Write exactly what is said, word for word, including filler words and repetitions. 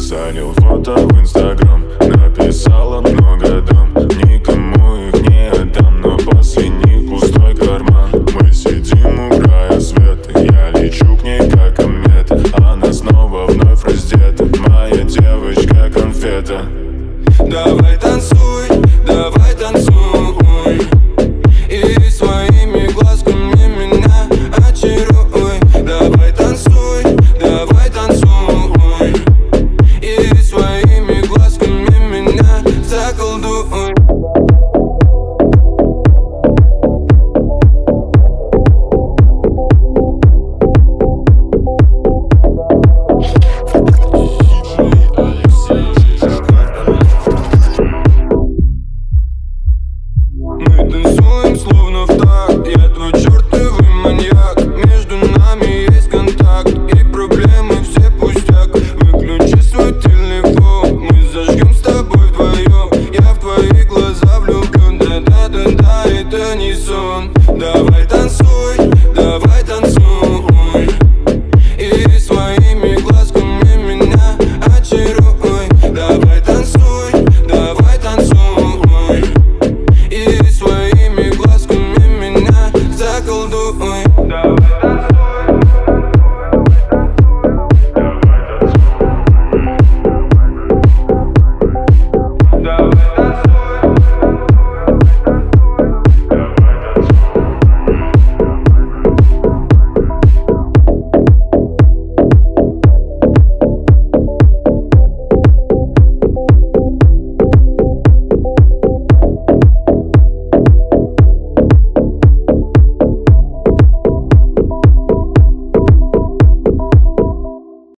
залил фото в инстаграм, написала много дам, никому их не отдам, но после них пустой карман. Мы сидим у края света, я лечу к ней как комета, она снова вновь раздета, моя девочка конфета. Давай танцуй,